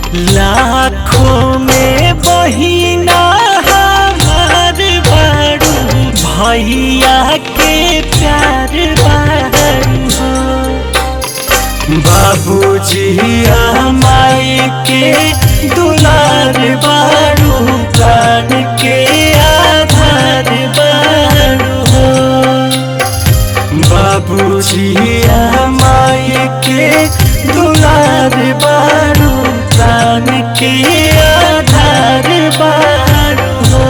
लाखों में बहिना हमार बारू, भैया के प्यार बारू हो। बाबूजी माई के दुलार बारू, प्राण के आधार बारू हो। बाबूजी माई के दुलार बारू, प्राण के आधार बारू हो।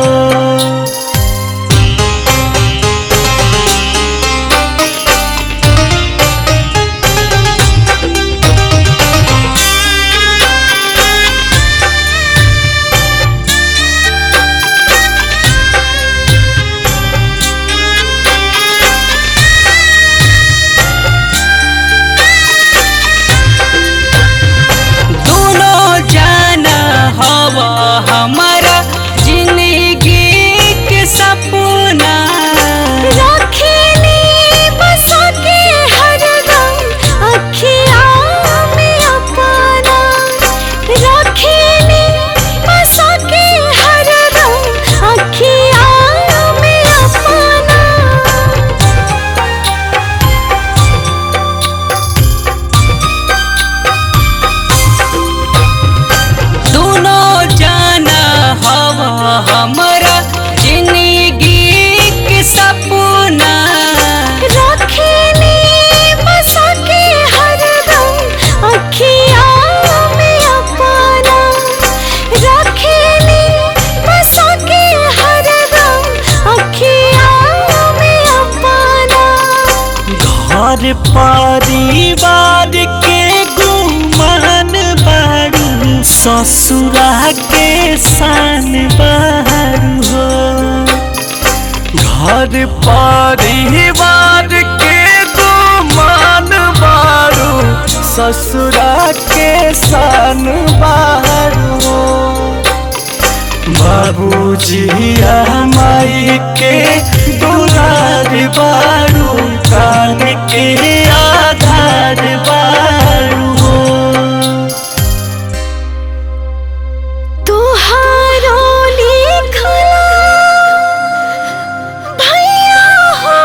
हमारा जिंदगी के सपना रखेली बसा के हरदम अखिया में अपना, रखेली बसा के हरदम अखिया में अपना। दोनों जाना हवा हमारा जिंदगी के सपना रखेली बसा के हरदम अखिया में अपना, रखेली बसा के हरदम अखिया में अपना। घर परिवार के गुमान बारू, ससुरा के शान बारू हो। घर परिवार के गुमान बारू, ससुरा के शान बारू हो। बाबूजी माई के दुलार बारू, प्राण के आधार बारू हो। तुहारो लिखला भैया हो,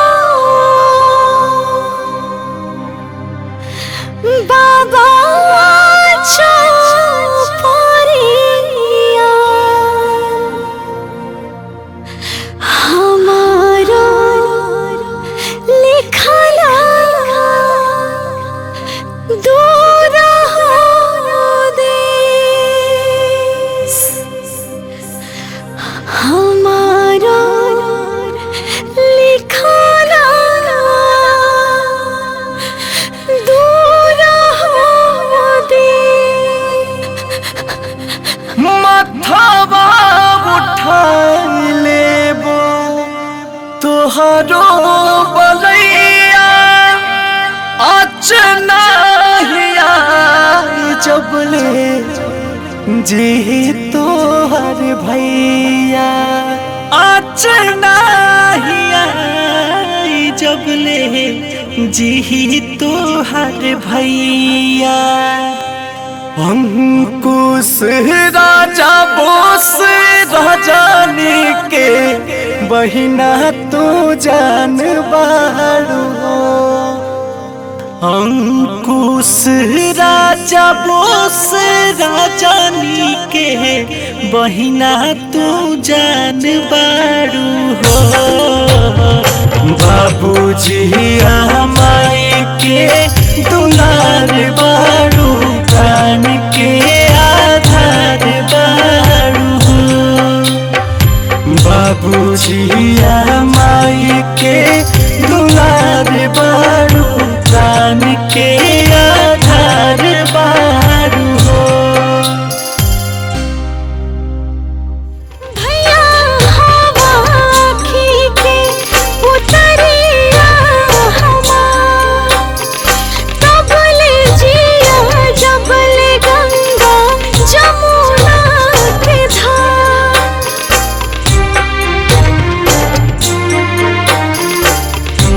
बाबा चौपरिया हमारो लिखला दूर हो देश, हमारो लिखला दूर हो देश। मथवा उठा लेबो तोहरो बलैया, अचना हिया जबले जी तोहर भैया। अचना हिया जबले जी तोहर भैया। अंकुश राजा बोस राजानी के बहिना तू जान बारू हो। अंकुश राजा बोस राजानी के बहिना तू जान बारू हो। बाबूजी माई के दुलार बारू, प्राण के आधार बारू हो। बाबूजी